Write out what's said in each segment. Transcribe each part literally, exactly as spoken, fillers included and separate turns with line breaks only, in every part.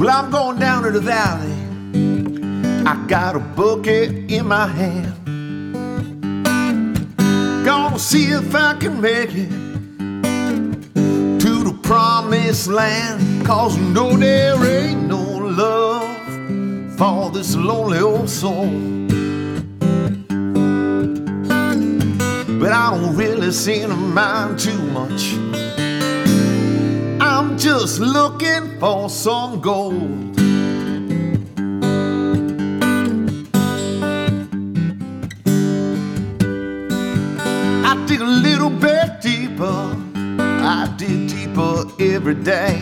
Well, I'm going down to the valley. I got a bucket in my hand. Gonna see if I can make it to the promised land. Cause you know there ain't no love for this lonely old soul. But I don't really seem to mind too much. I'm just looking for some gold. I dig a little bit deeper, I dig deeper every day.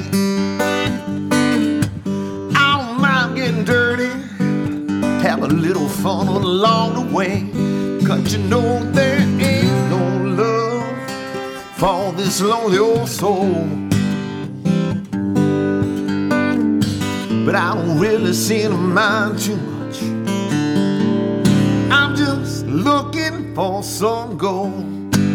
I don't mind getting dirty, have a little fun along the way. Cause you know there ain't no love for this lonely old soul. But I don't really seem to mind too much. I'm just looking for some gold.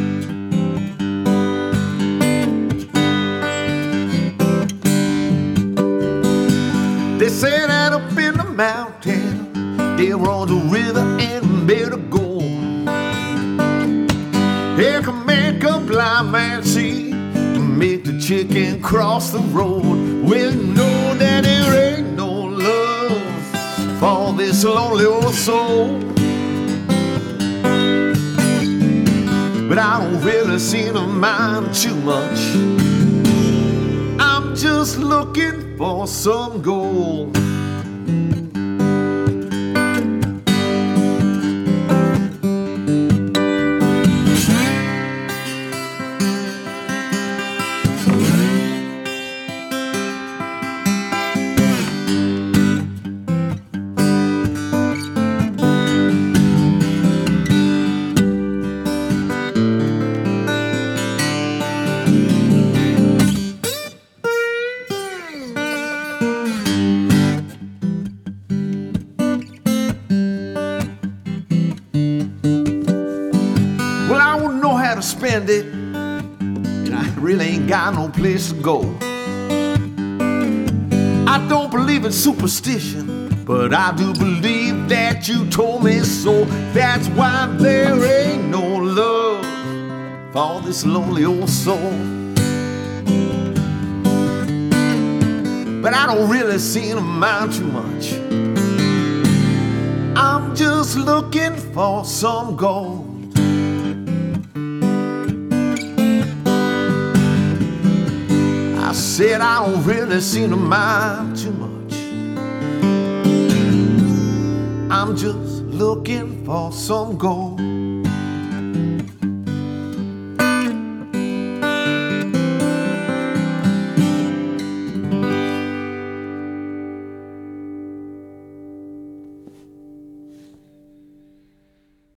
They say that up in the mountain there runs a river and made of gold. It can make a blind man see, make the chicken cross the road. Well, you know that there ain't no love for this lonely old soul. But I don't really seem to mind too much. I'm just looking for some gold. To spend it, and I really ain't got no place to go. I don't believe in superstition, but I do believe that you told me so. That's why there ain't no love for this lonely old soul. But I don't really seem to mind too much. I'm just looking for some gold. I said I don't really seem to mind too much. I'm just looking for some gold.